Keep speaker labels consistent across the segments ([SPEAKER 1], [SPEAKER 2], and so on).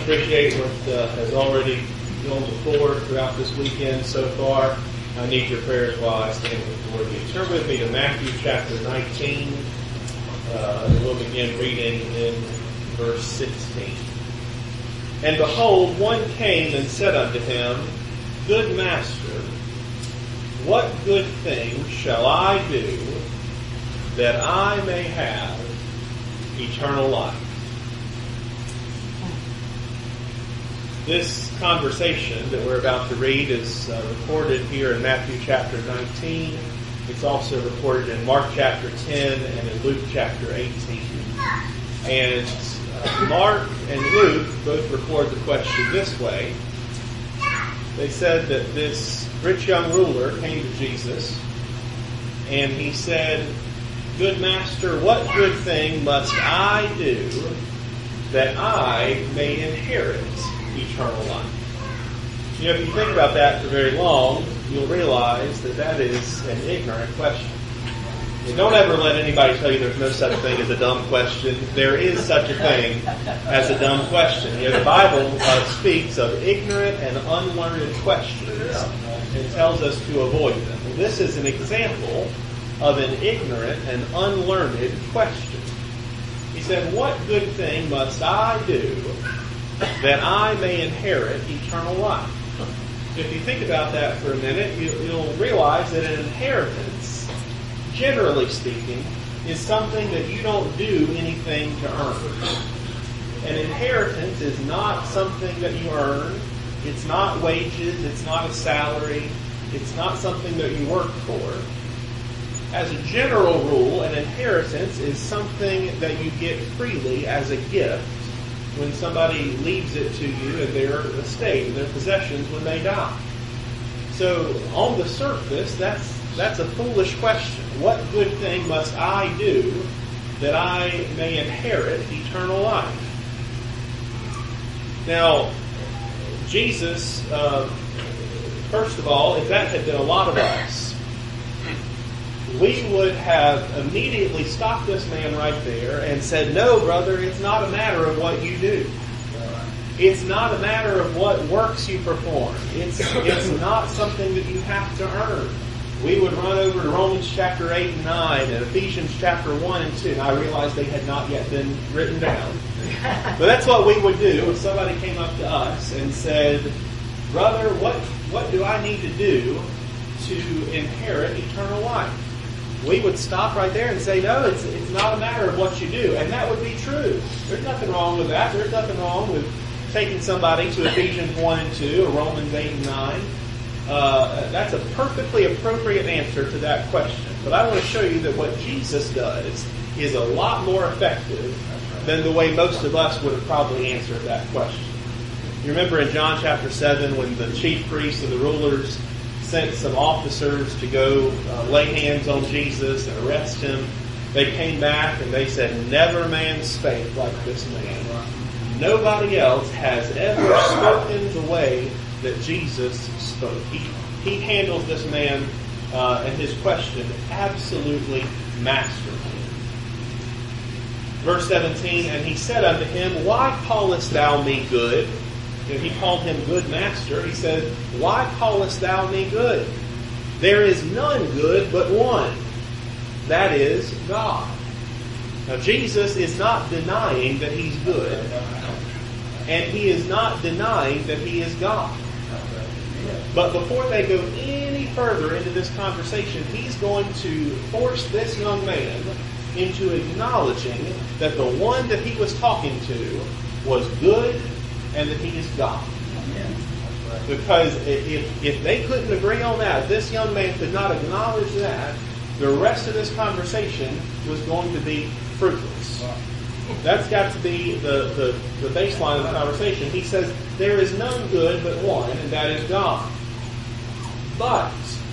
[SPEAKER 1] appreciate what has already gone before throughout this weekend so far. I need your prayers while I stand before you. Turn with me to Matthew chapter 19. And we'll begin reading in verse 16. And behold, one came and said unto him, Good Master, what good thing shall I do that I may have eternal life? This conversation that we're about to read is recorded here in Matthew chapter 19. It's also recorded in Mark chapter 10 and in Luke chapter 18. And Mark and Luke both record the question this way. They said that this rich young ruler came to Jesus and he said, Good Master, what good thing must I do that I may inherit eternal life? You know, if you think about that for very long, you'll realize that that is an ignorant question. And don't ever let anybody tell you there's no such thing as a dumb question. There is such a thing as a dumb question. You know, the Bible speaks of ignorant and unlearned questions and tells us to avoid them. Well, this is an example of an ignorant and unlearned question. He said, What good thing must I do that I may inherit eternal life? If you think about that for a minute, you'll realize that an inheritance, generally speaking, is something that you don't do anything to earn. An inheritance is not something that you earn. It's not wages. It's not a salary. It's not something that you work for. As a general rule, an inheritance is something that you get freely as a gift when somebody leaves it to you in their estate, in their possessions when they die. So on the surface, that's a foolish question. What good thing must I do that I may inherit eternal life? Now, Jesus, first of all, if that had been a lot of us, we would have immediately stopped this man right there and said, No, brother, it's not a matter of what you do. It's not a matter of what works you perform. It's not something that you have to earn. We would run over to Romans chapter 8 and 9 and Ephesians chapter 1 and 2. And I realized they had not yet been written down. But that's what we would do if somebody came up to us and said, Brother, what do I need to do to inherit eternal life? We would stop right there and say, no, it's not a matter of what you do. And that would be true. There's nothing wrong with that. There's nothing wrong with taking somebody to Ephesians 1 and 2 or Romans 8 and 9. That's a perfectly appropriate answer to that question. But I want to show you that what Jesus does is a lot more effective than the way most of us would have probably answered that question. You remember in John chapter 7 when the chief priests and the rulers sent some officers to go lay hands on Jesus and arrest him. They came back and they said, Never man spake like this man. Nobody else has ever spoken the way that Jesus spoke. He handles this man and his question absolutely masterfully. Verse 17, And he said unto him, Why callest thou me good? And he called him good master. He said, Why callest thou me good? There is none good but one. That is God. Now Jesus is not denying that he's good. And he is not denying that he is God. But before they go any further into this conversation, he's going to force this young man into acknowledging that the one that he was talking to was good and that he is God. Because if they couldn't agree on that, if this young man could not acknowledge that, the rest of this conversation was going to be fruitless. That's got to be the baseline of the conversation. He says, There is none good but one, and that is God. But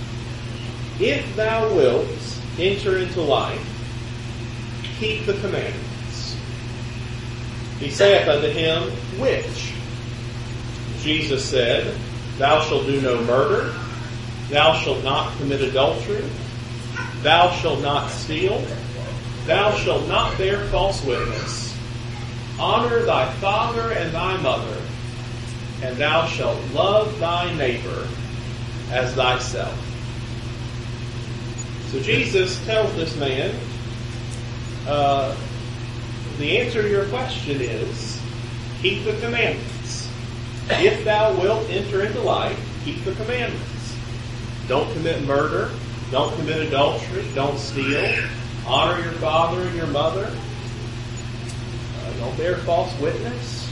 [SPEAKER 1] if thou wilt enter into life, keep the commandments. He saith unto him, Which? Jesus said, Thou shalt do no murder, thou shalt not commit adultery, thou shalt not steal, thou shalt not bear false witness, honor thy father and thy mother, and thou shalt love thy neighbor as thyself. So Jesus tells this man, the answer to your question is, keep the commandments. If thou wilt enter into life, keep the commandments. Don't commit murder. Don't commit adultery. Don't steal. Honor your father and your mother. Don't bear false witness.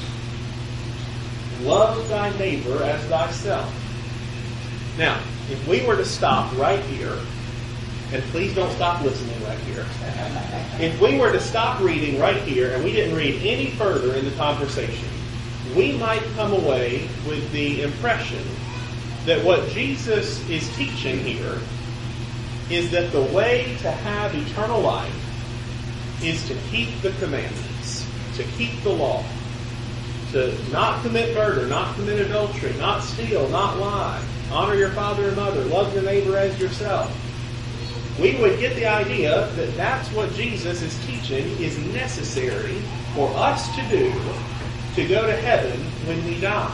[SPEAKER 1] Love thy neighbor as thyself. Now, if we were to stop right here, and please don't stop listening right here. If we were to stop reading right here and we didn't read any further in the conversation, we might come away with the impression that what Jesus is teaching here is that the way to have eternal life is to keep the commandments, to keep the law, to not commit murder, not commit adultery, not steal, not lie, honor your father and mother, love your neighbor as yourself. We would get the idea that that's what Jesus is teaching is necessary for us to do to go to heaven when we die.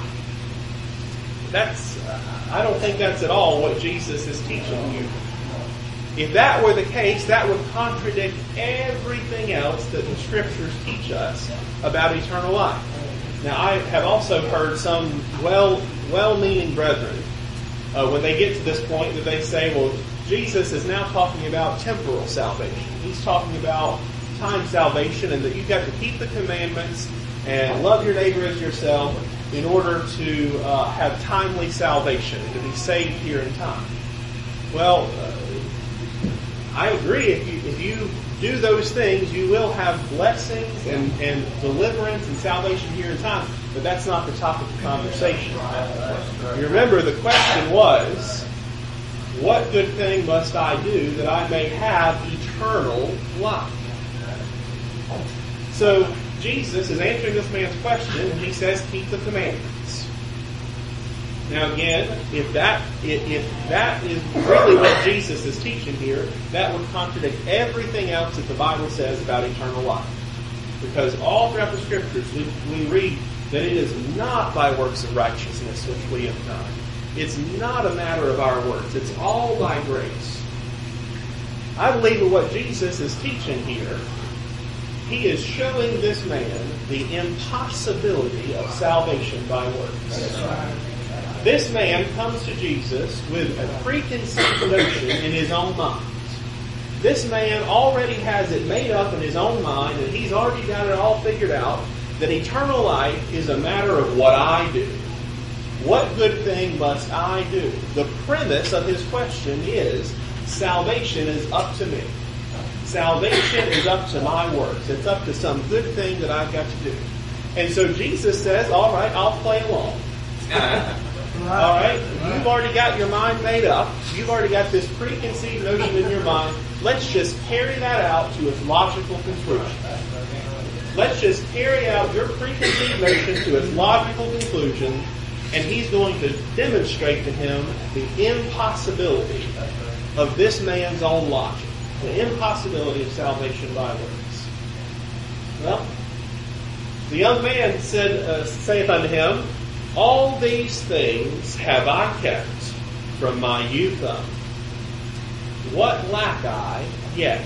[SPEAKER 1] I don't think that's at all what Jesus is teaching you. If that were the case, that would contradict everything else that the Scriptures teach us about eternal life. Now, I have also heard some well-meaning brethren, when they get to this point, that they say, well, Jesus is now talking about temporal salvation. He's talking about time salvation, and that you've got to keep the commandments and love your neighbor as yourself in order to have timely salvation, to be saved here in time. Well, I agree. If you do those things, you will have blessings and deliverance and salvation here in time. But that's not the topic of conversation. You remember the question was, what good thing must I do that I may have eternal life? So Jesus is answering this man's question, and he says, keep the commandments. Now again, if that is really what Jesus is teaching here, that would contradict everything else that the Bible says about eternal life. Because all throughout the Scriptures we read that it is not by works of righteousness which we have done. It's not a matter of our works. It's all by grace. I believe that what Jesus is teaching here, he is showing this man the impossibility of salvation by works. This man comes to Jesus with a preconceived notion in his own mind. This man already has it made up in his own mind, and he's already got it all figured out, that eternal life is a matter of what I do. What good thing must I do? The premise of his question is, salvation is up to me. Salvation is up to my works. It's up to some good thing that I've got to do. And so Jesus says, all right, I'll play along. All right, you've already got your mind made up. You've already got this preconceived notion in your mind. Let's just carry that out to its logical conclusion. Let's just carry out your preconceived notion to its logical conclusion, and he's going to demonstrate to him the impossibility of this man's own logic, the impossibility of salvation by works. Well, the young man saith unto him, all these things have I kept from my youth up. What lack I yet?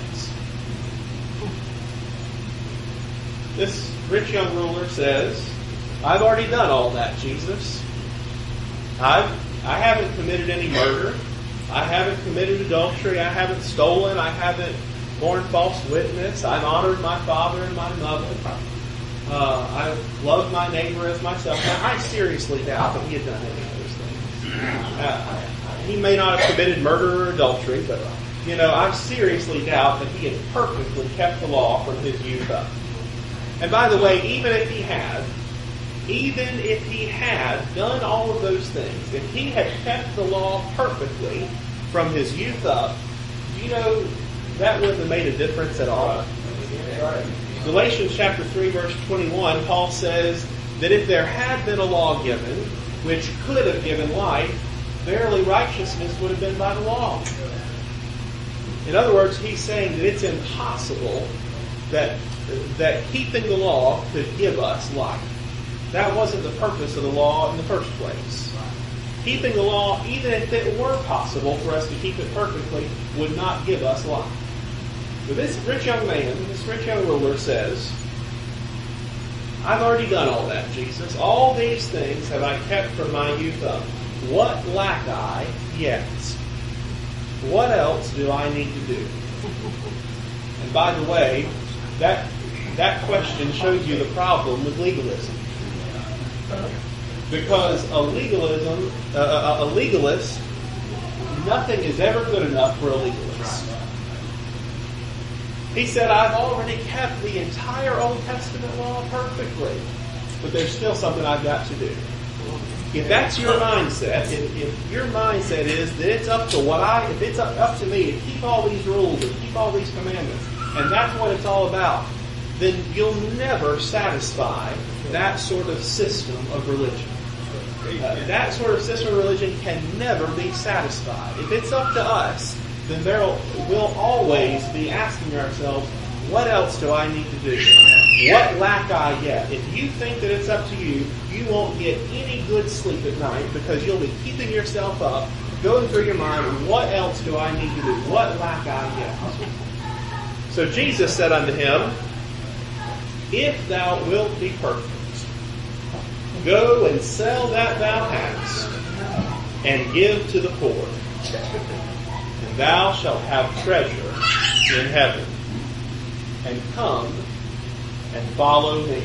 [SPEAKER 1] This rich young ruler says, I've already done all that, Jesus. I haven't committed any murder. I haven't committed adultery. I haven't stolen. I haven't borne false witness. I've honored my father and my mother. I love my neighbor as myself. Now, I seriously doubt that he had done any of those things. He may not have committed murder or adultery, but, I seriously doubt that he had perfectly kept the law from his youth up. And by the way, even if he had done all of those things, if he had kept the law perfectly from his youth up, that wouldn't have made a difference at all. Galatians chapter 3, verse 21, Paul says that if there had been a law given, which could have given life, verily righteousness would have been by the law. In other words, he's saying that it's impossible that keeping the law could give us life. That wasn't the purpose of the law in the first place. Keeping the law, even if it were possible for us to keep it perfectly, would not give us life. But this rich young man, this rich young ruler says, I've already done all that, Jesus. All these things have I kept from my youth up. What lack I yet? What else do I need to do? And by the way, that question shows you the problem with legalism. Because a legalist, nothing is ever good enough for a legalist. He said, I've already kept the entire Old Testament law perfectly, but there's still something I've got to do. If that's your mindset, if your mindset is that it's up to if it's up to me to keep all these rules and keep all these commandments, and that's what it's all about, then you'll never satisfy that sort of system of religion. That sort of system of religion can never be satisfied. If it's up to us, then we'll always be asking ourselves, what else do I need to do? What lack I yet? If you think that it's up to you, you won't get any good sleep at night because you'll be keeping yourself up, going through your mind, what else do I need to do? What lack I yet? So Jesus said unto him, if thou wilt be perfect, go and sell that thou hast, and give to the poor, and thou shalt have treasure in heaven. And come and follow me.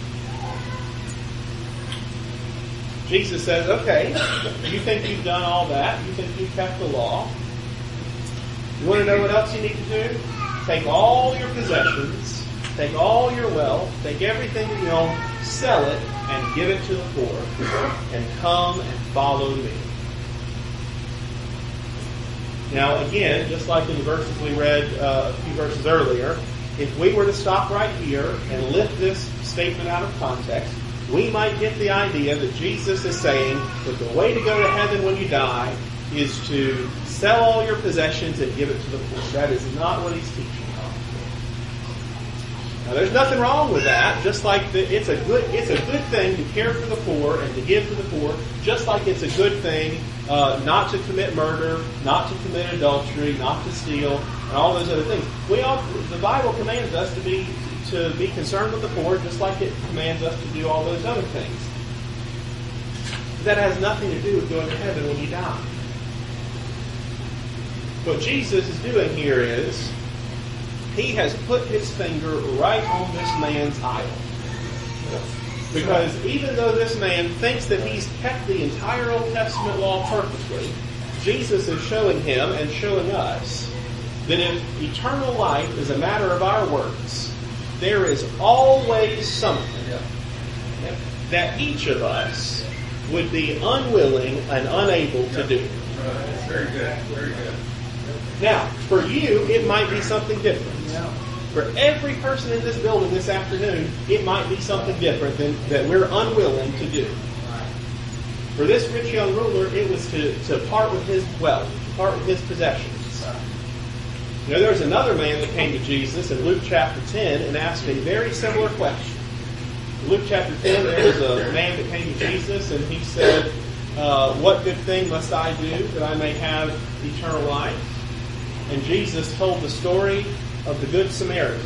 [SPEAKER 1] Jesus says, okay, you think you've done all that? You think you've kept the law? You want to know what else you need to do? Take all your possessions, take all your wealth, take everything that you own, sell it, and give it to the poor, and come and follow me. Now again, just like in the verses we read a few verses earlier, if we were to stop right here and lift this statement out of context, we might get the idea that Jesus is saying that the way to go to heaven when you die is to sell all your possessions and give it to the poor. That is not what he's teaching. Now, there's nothing wrong with that. Just like it's a good thing to care for the poor and to give to the poor. Just like it's a good thing not to commit murder, not to commit adultery, not to steal, and all those other things. The Bible commands us to be concerned with the poor, just like it commands us to do all those other things. That has nothing to do with going to heaven when you die. What Jesus is doing here is he has put his finger right on this man's idol. Because even though this man thinks that he's kept the entire Old Testament law perfectly, Jesus is showing him and showing us that if eternal life is a matter of our works, there is always something that each of us would be unwilling and unable to do.
[SPEAKER 2] Very good. Very good.
[SPEAKER 1] Now, for you, it might be something different. For every person in this building this afternoon, it might be something different that we're unwilling to do. For this rich young ruler, it was to part with his wealth, to part with his possessions. You know, there was another man that came to Jesus in Luke chapter 10 and asked a very similar question. In Luke chapter 10, there was a man that came to Jesus and he said, what good thing must I do that I may have eternal life? And Jesus told the story of the Good Samaritan.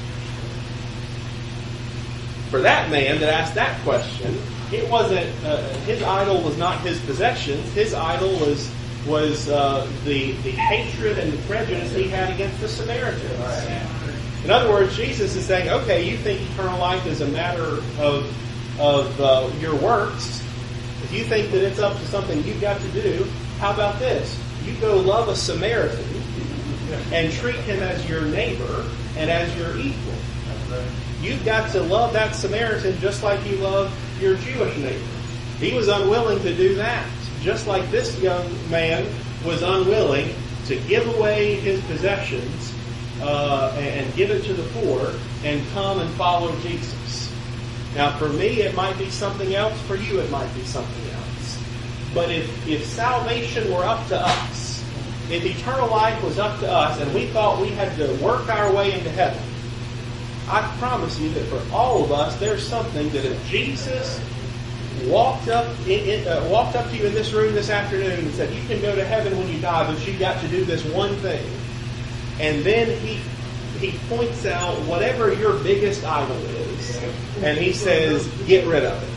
[SPEAKER 1] For that man that asked that question, it wasn't his idol was not his possessions. His idol was the hatred and the prejudice he had against the Samaritans. In other words, Jesus is saying, okay, you think eternal life is a matter of your works. If you think that it's up to something you've got to do, how about this? You go love a Samaritan and treat him as your neighbor and as your equal. You've got to love that Samaritan just like you love your Jewish neighbor. He was unwilling to do that, just like this young man was unwilling to give away his possessions and give it to the poor and come and follow Jesus. Now, for me, it might be something else. For you, it might be something else. But if salvation were up to us, if eternal life was up to us and we thought we had to work our way into heaven, I promise you that for all of us, there's something that if Jesus walked up to you in this room this afternoon and said, you can go to heaven when you die, but you've got to do this one thing. And then he points out whatever your biggest idol is, and he says, get rid of it.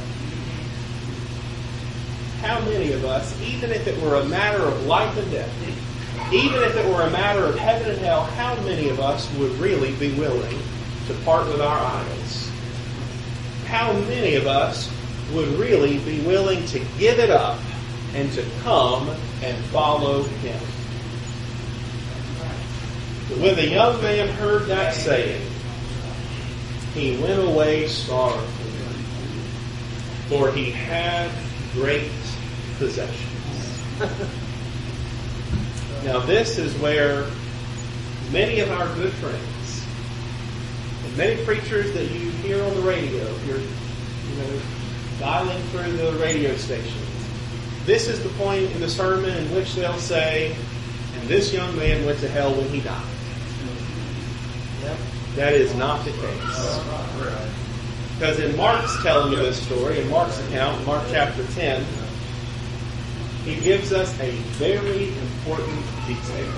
[SPEAKER 1] How many of us, even if it were a matter of life and death, even if it were a matter of heaven and hell, how many of us would really be willing to part with our idols? How many of us would really be willing to give it up and to come and follow him? When the young man heard that saying, he went away sorrowful, for he had great possessions. Now this is where many of our good friends, and many preachers that you hear on the radio, if you're dialing through the radio stations, this is the point in the sermon in which they'll say, and this young man went to hell when he died. That is not the case. Because in Mark's telling of this story, in Mark's account, Mark chapter 10, he gives us a very important detail.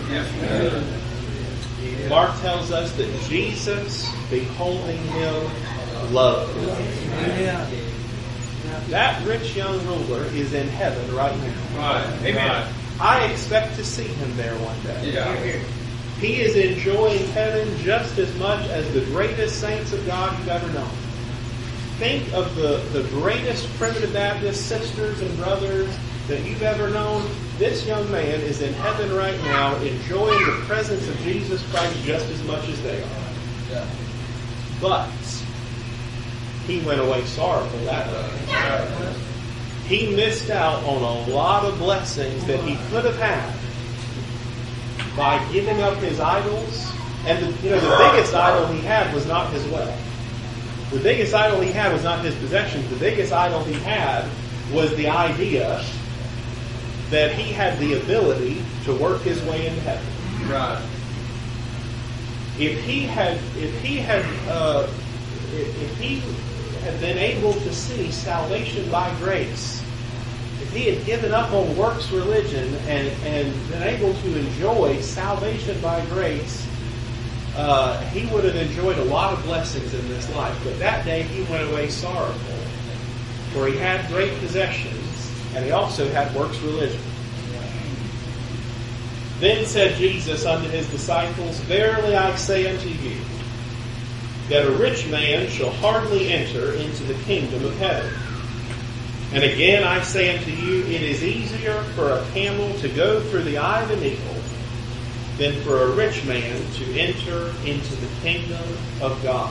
[SPEAKER 1] Mark tells us that Jesus, beholding him, loved him. That rich young ruler is in heaven right now.
[SPEAKER 2] Right. Amen.
[SPEAKER 1] I expect to see him there one day.
[SPEAKER 2] Yeah.
[SPEAKER 1] He is enjoying heaven just as much as the greatest saints of God you've ever known. Think of the greatest primitive Baptist sisters and brothers that you've ever known. This young man is in heaven right now enjoying the presence of Jesus Christ just as much as they are.
[SPEAKER 2] Yeah.
[SPEAKER 1] But he went away sorrowful that day. He missed out on a lot of blessings that he could have had by giving up his idols. And the biggest idol he had was not his wealth. The biggest idol he had was not his possessions. The biggest idol he had was the idea that he had the ability to work his way into heaven.
[SPEAKER 2] Right.
[SPEAKER 1] If he had been able to see salvation by grace, if he had given up on works religion and been able to enjoy salvation by grace, he would have enjoyed a lot of blessings in this life. But that day he went away sorrowful, for he had great possessions, and he also had works religion. Then said Jesus unto his disciples, verily I say unto you, that a rich man shall hardly enter into the kingdom of heaven. And again I say unto you, it is easier for a camel to go through the eye of a needle than for a rich man to enter into the kingdom of God.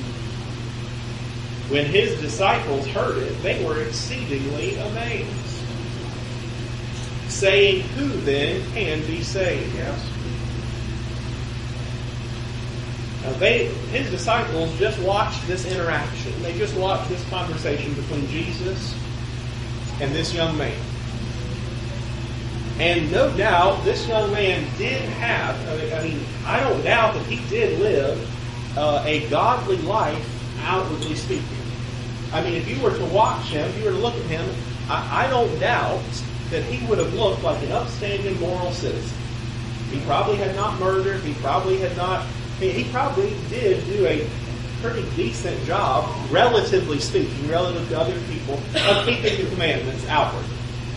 [SPEAKER 1] When his disciples heard it, they were exceedingly amazed, saying, who then can be saved? Yes. Now his disciples just watched this interaction. They just watched this conversation between Jesus and this young man. And no doubt this young man did have, I don't doubt that he did live a godly life, outwardly speaking. If you were to watch him, if you were to look at him, I don't doubt that he would have looked like an upstanding moral citizen. He probably had not murdered. He probably did do a pretty decent job, relatively speaking, relative to other people, of keeping the commandments outwardly.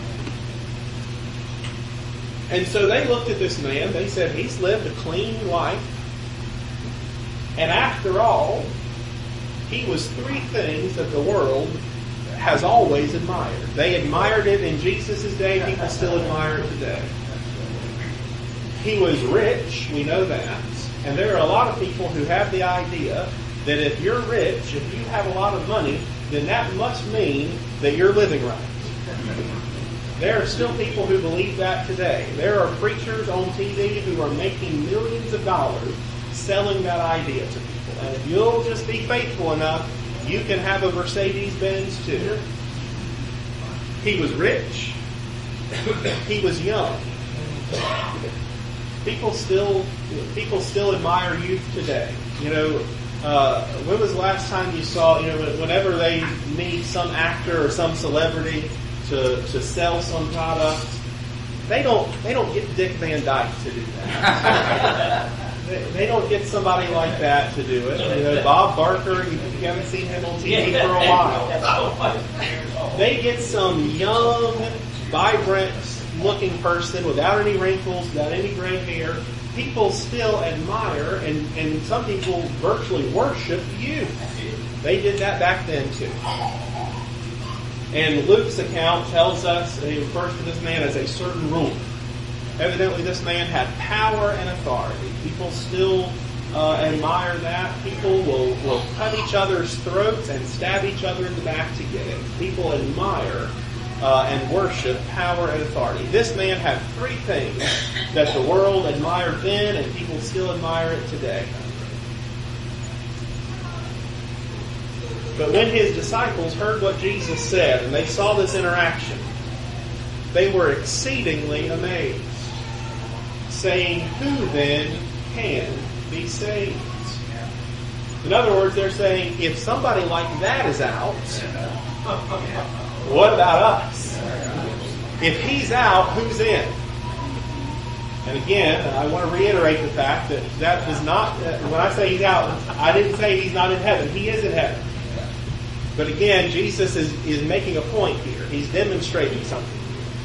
[SPEAKER 1] And so they looked at this man, they said, he's lived a clean life. And after all, he was three things that the world has always admired. They admired it in Jesus' day, people still admire it today. He was rich, we know that. And there are a lot of people who have the idea that if you're rich, if you have a lot of money, then that must mean that you're living right. There are still people who believe that today. There are preachers on TV who are making millions of dollars selling that idea to people. And if you'll just be faithful enough, you can have a Mercedes-Benz too. He was rich. He was young. People still admire youth today. When was the last time you saw, whenever they need some actor or some celebrity to sell some product, they don't get Dick Van Dyke to do that. They don't get somebody like that to do it. Bob Barker, you haven't seen him on TV for a while. They get some young, vibrant-looking person without any wrinkles, without any gray hair. People still admire, and some people virtually worship youth. They did that back then too. And Luke's account tells us, and he refers to this man as a certain ruler. Evidently this man had power and authority. People still admire that. People will cut each other's throats and stab each other in the back to get it. People admire and worship power and authority. This man had three things that the world admired then and people still admire it today. But when his disciples heard what Jesus said and they saw this interaction, they were exceedingly amazed, saying, "Who then can be saved?" In other words, they're saying, if somebody like that is out, what about us? If he's out, who's in? And again, I want to reiterate the fact that does not, when I say he's out, I didn't say he's not in heaven. He is in heaven. But again, Jesus is making a point here. He's demonstrating something.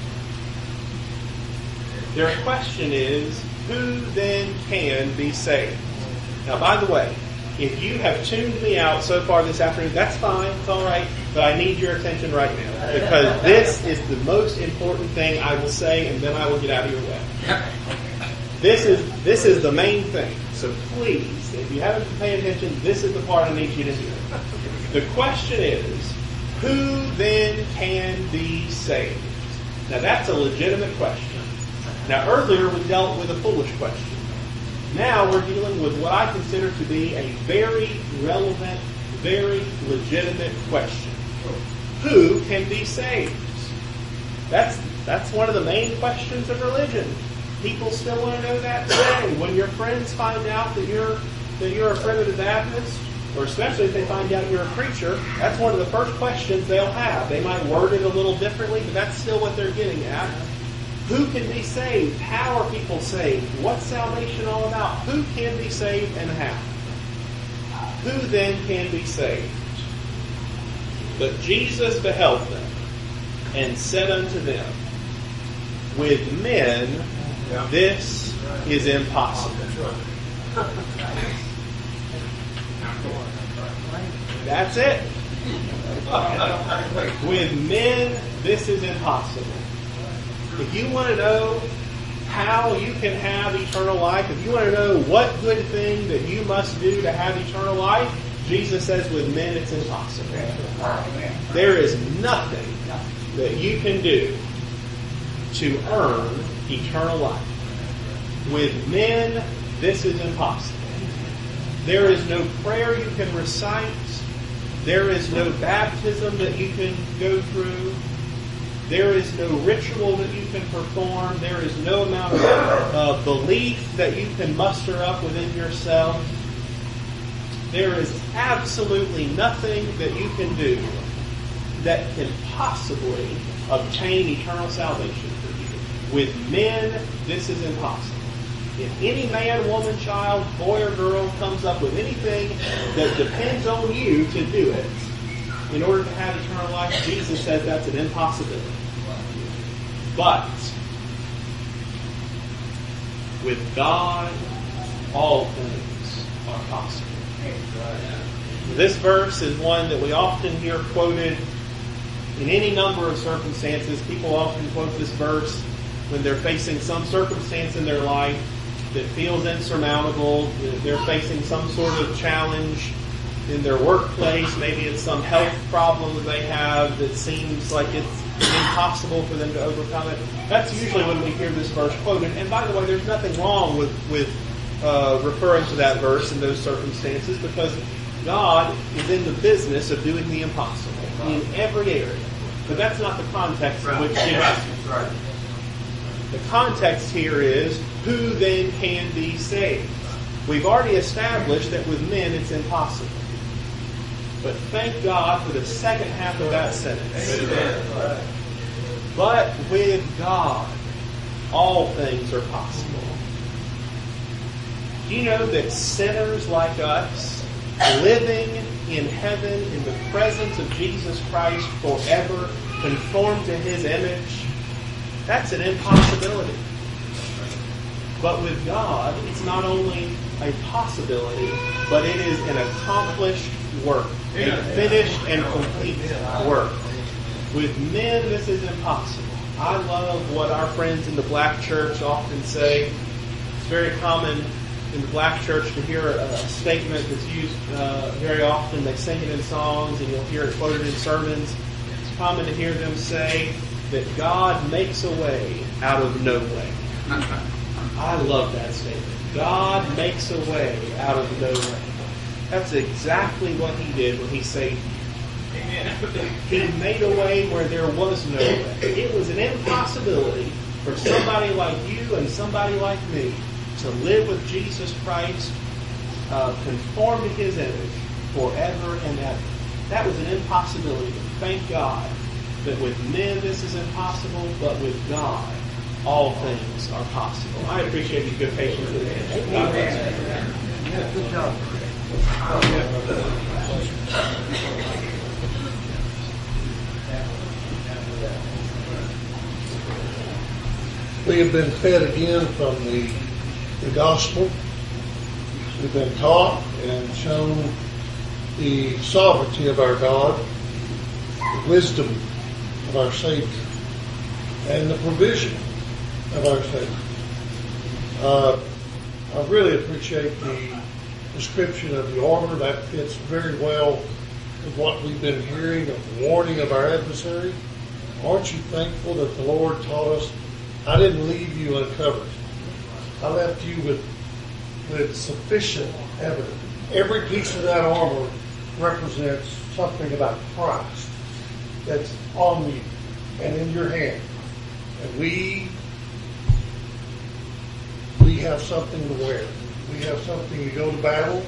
[SPEAKER 1] Their question is, who then can be saved? Now, by the way, if you have tuned me out so far this afternoon, that's fine, it's all right, but I need your attention right now, because this is the most important thing I will say, and then I will get out of your way. This is the main thing. So please, if you haven't been paying attention, this is the part I need you to hear. The question is, who then can be saved? Now that's a legitimate question. Now earlier we dealt with a foolish question. Now we're dealing with what I consider to be a very relevant, very legitimate question. Who can be saved? That's one of the main questions of religion. People still want to know that today. When your friends find out that you're a Primitive Baptist, or especially if they find out you're a preacher, that's one of the first questions they'll have. They might word it a little differently, but that's still what they're getting at. Who can be saved? How are people saved? What's salvation all about? Who can be saved and how? Who then can be saved? But Jesus beheld them and said unto them, with men this is impossible. That's it. With men this is impossible. If you want to know how you can have eternal life, if you want to know what good thing that you must do to have eternal life, Jesus says with men it's impossible. There is nothing that you can do to earn eternal life. With men, this is impossible. There is no prayer you can recite. There is no baptism that you can go through. There is no ritual that you can perform. There is no amount of belief that you can muster up within yourself. There is absolutely nothing that you can do that can possibly obtain eternal salvation for you. With men, this is impossible. If any man, woman, child, boy or girl comes up with anything that depends on you to do it in order to have eternal life, Jesus says that's an impossibility. But with God, all things are possible. This verse is one that we often hear quoted in any number of circumstances. People often quote this verse when they're facing some circumstance in their life that feels insurmountable. They're facing some sort of challenge in their workplace. Maybe it's some health problem that they have that seems like it's impossible for them to overcome it. That's usually when we hear this verse quoted. And by the way, there's nothing wrong with referring to that verse in those circumstances, because God is in the business of doing the impossible in every area. But that's not the context in which it is. The context here is, who then can be saved? We've already established that with men it's impossible. But thank God for the second half of that sentence. Amen. But with God, all things are possible. Do you know that sinners like us, living in heaven in the presence of Jesus Christ forever, conformed to His image, that's an impossibility. But with God, it's not only a possibility, but it is an accomplished work, a finished and complete work. With men, this is impossible. I love what our friends in the black church often say. It's very common in the black church to hear a statement that's used very often. They sing it in songs, and you'll hear it quoted in sermons. It's common to hear them say that God makes a way out of no way. I love that statement. God makes a way out of no way. That's exactly what He did when He saved you. Amen. He made a way where there was no way. It was an impossibility for somebody like you and somebody like me to live with Jesus Christ, conform to His image forever and ever. That was an impossibility. But thank God that with men this is impossible, but with God all things are possible. I appreciate your good patience with me. God bless you.
[SPEAKER 3] Yeah, good job. We have been fed again from the gospel. We've been taught and shown the sovereignty of our God, the wisdom of our Savior, and the provision of our Savior. I really appreciate the description of the armor. That fits very well with what we've been hearing of the warning of our adversary. Aren't you thankful that the Lord taught us, I didn't leave you uncovered. I left you with sufficient evidence. Every piece of that armor represents something about Christ that's on you and in your hand. And we have something to wear. We have something to go to battle.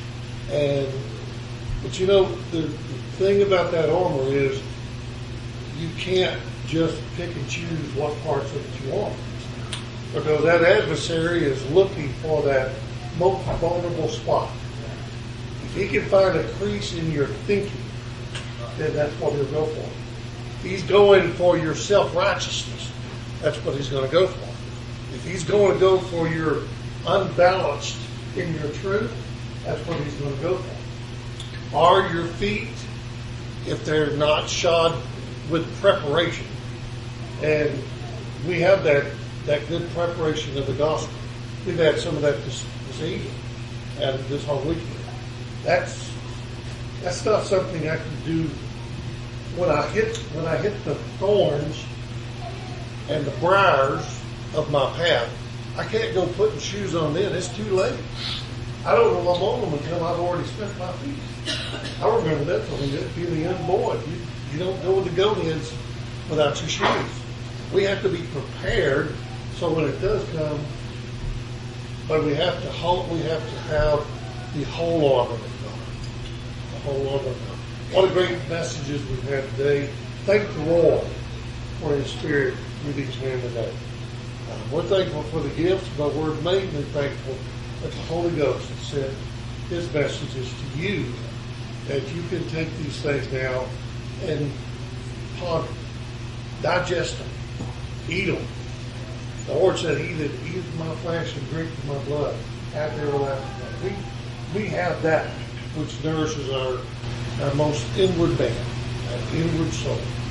[SPEAKER 3] But you know, the thing about that armor is you can't just pick and choose what parts of it you want. Because that adversary is looking for that most vulnerable spot. If he can find a crease in your thinking, then that's what he'll go for. If he's going for your self-righteousness, that's what he's going to go for. If he's going to go for your unbalanced in your truth, that's what he's going to go for. Are your feet, if they're not shod with preparation, and we have that good preparation of the gospel. We've had some of that this evening and this whole weekend. That's not something I can do when I hit the thorns and the briars of my path. I can't go putting shoes on then. It's too late. I don't know I'm on them until I've already spent my feet. I remember that from being a young boy. You don't go with the go-ins without your shoes. We have to be prepared so when it does come, but we have to have the whole armor of God. The whole armor of God. What a great messages we've had today. Thank the Lord for His Spirit with each man today. We're thankful for the gifts, but we're mainly thankful that the Holy Ghost has sent His messages to you, that you can take these things now and ponder, digest them, eat them. The Lord said, he that eateth my flesh and drinketh my blood hath everlasting life. We have that which nourishes our most inward man, our inward soul.